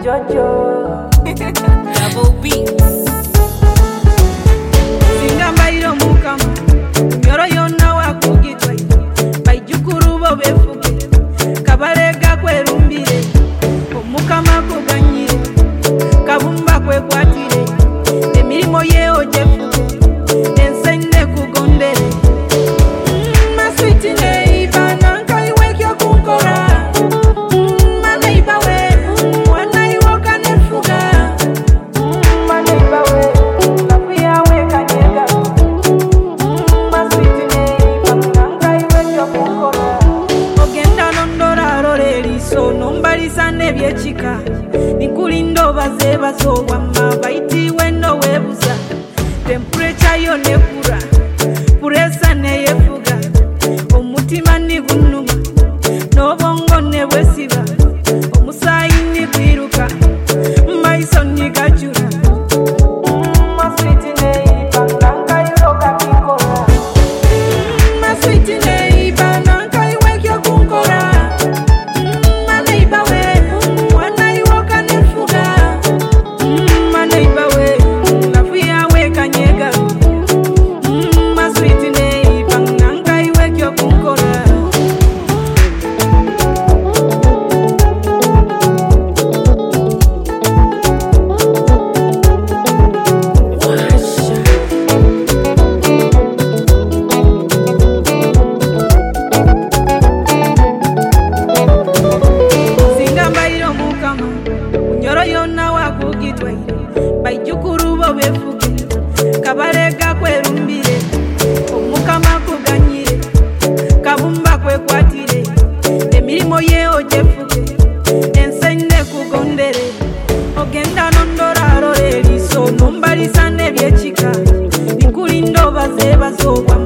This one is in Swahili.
Jojo Double beats. Singamba ilo mukama Nyoro yona wakugitwa Baijukuru bo befuge Kabalega kwe rumbire Omukama kuganyire Kabumba kwe kwatire Emirimo ye ojefuge Ensende kugondere Maswiti neiba Nanka iwekyo kunkora Maneiba we Wana iwoka nefuga Maneiba we Lafia we kanyega Maswiti neiba Nanka iwekyo kunkora Ogenda nondora roreri So nombari sane viechika Nikulindo baze bazo Wama baiti weno webuza Temperature yo nekura Puresa neyefuga Omutima nigunuma Nobongo nebwesiba Omusayi nikwiruka Maiso nigachura Maswiti neiba Nanka iroka kikora Maswiti neiba Nanka iwekyo kunkora Maneiba we Wana iwoka nefuga Maneiba we Lafia we kanyega Maswiti neiba Nanka iwekyo kunkora Singamba ilo mukama Unyoro yona wakugitwa Baijukuru bo befuge Kabalega kwe rumbire Omukama kuganyire Kabumba kwe kwatire Emirimo ye ojefuge Ensende kugondere Ogenda nondora roreri So nombari sane viechika Nikulindo baze bazo